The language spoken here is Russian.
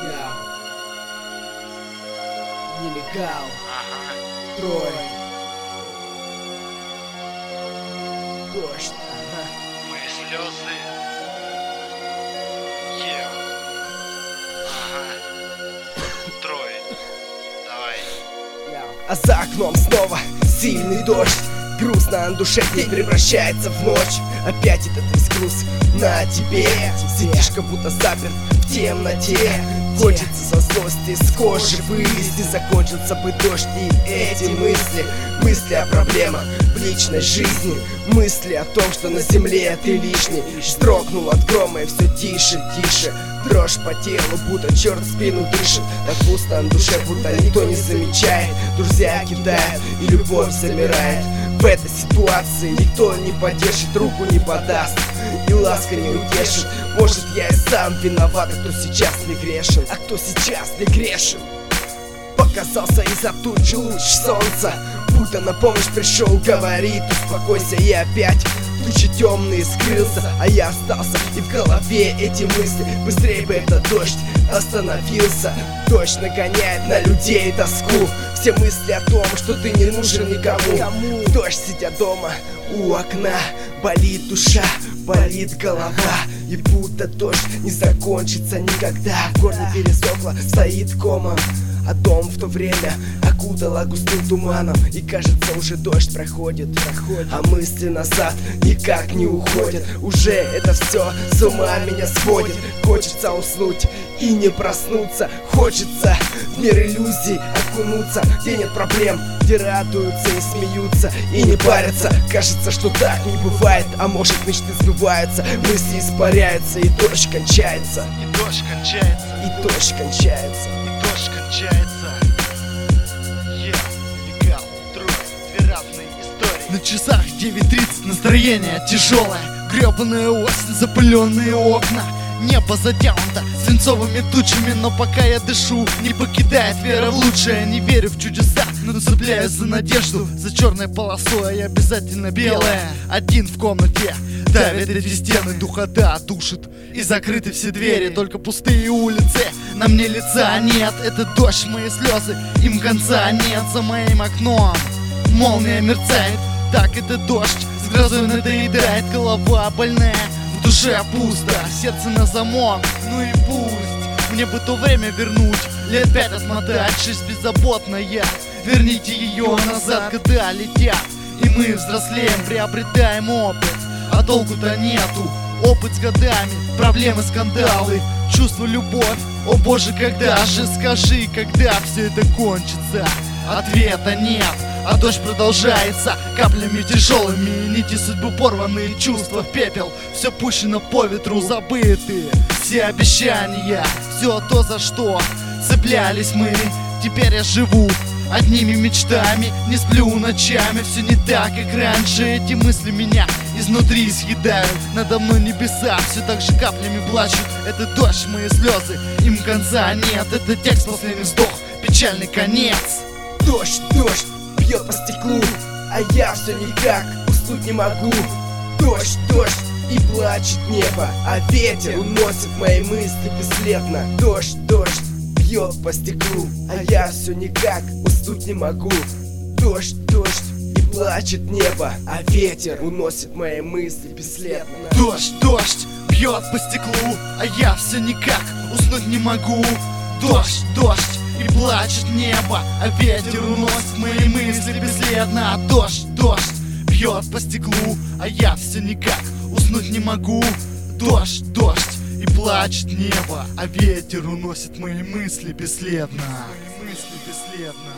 Я нелегал. Трой. Дождь. Мои слезы. Трой. Давай. А за окном снова сильный дождь. Грустно на душе день превращается в ночь. Опять этот весь груз на тебе. Сидишь как будто заперт в темноте. Хочется со злости с кожи вылезти. Закончился бы дождь и эти мысли. Мысли о проблемах в личной жизни. Мысли о том, что на земле ты лишний. Вздрогнул от грома и все тише, тише. Дрожь по телу, будто черт в спину дышит. Так пусто на душе, будто никто не замечает. Друзья кидают и любовь замирает. В этой ситуации никто не поддержит, руку не подаст и ласка не утешит. Может, я и сам виноват, а кто сейчас не грешен, а кто сейчас не грешен. Показался из-за тучи луч солнца, будто на помощь пришел, говорит: успокойся. И опять тучи темные скрылся, а я остался, и в голове эти мысли. Быстрее бы этот дождь остановился. Дождь нагоняет на людей тоску. Все мысли о том, что ты не нужен никому. В дождь, сидя дома у окна, болит душа, болит голова. И будто дождь не закончится никогда. В горле пересохло, стоит комом, а дом в то время окутало густым туманом. И кажется, уже дождь проходит, а мысли назад никак не уходят. Уже это все с ума меня сводит. Хочется уснуть и не проснуться. Хочется в мир иллюзий окунуться, где нет проблем, где радуются и смеются и не парятся. Кажется, что так не бывает, а может, мечты сбываются, мысли испаряются, и дождь кончается. И дождь кончается. И дождь кончается. И дождь кончается. Легал, Трой, две разные истории. На часах 9:30, настроение тяжелое. Гребаная осень, запыленные окна. Небо затянуто свинцовыми тучами, но пока я дышу, не покидает вера в лучшее. Не верю в чудеса, но цепляюсь за надежду. За черной полосой, а обязательно белая. Один в комнате, давят эти стены, духота душит. И закрыты все двери, только пустые улицы. На мне лица нет, это дождь, мои слезы, им конца нет. За моим окном молния мерцает, так это дождь с грозой надоедает. Голова больная, в душе пусто, сердце на замок, ну и пусть. Мне бы то время вернуть, лет 5 отмотать, жизнь беззаботная. Верните ее назад, года летят, и мы взрослеем, приобретаем опыт. А толку-то нету, опыт с годами, проблемы, скандалы, чувство, любовь. О боже, когда же, скажи, когда все это кончится? Ответа нет, а дождь продолжается каплями тяжелыми, нити судьбы порванные, чувства в пепел. Все пущено по ветру, забыты все обещания, все то, за что цеплялись мы. Теперь я живу одними мечтами, не сплю ночами. Все не так, как раньше, эти мысли меня изнутри съедают. Надо мной небеса все так же каплями плачут. Это дождь, мои слезы, им конца нет. Это текст, последний вздох, печальный конец. Дождь, дождь бьет по стеклу, а я все никак уснуть не могу. Дождь, дождь, и плачет небо, а ветер уносит мои мысли бесследно. Дождь, дождь бьет по стеклу, а я все никак уснуть не могу. Дождь, дождь, и плачет небо, а ветер уносит мои мысли бесследно. Дождь, дождь бьет по стеклу, а я все никак уснуть не могу. Дождь, дождь, и плачет небо, а ветер уносит мои мысли бесследно. Дождь, дождь бьет по стеклу, а я все никак уснуть не могу. Дождь, дождь, и плачет небо, а ветер уносит мои мысли бесследно. Мои мысли бесследно.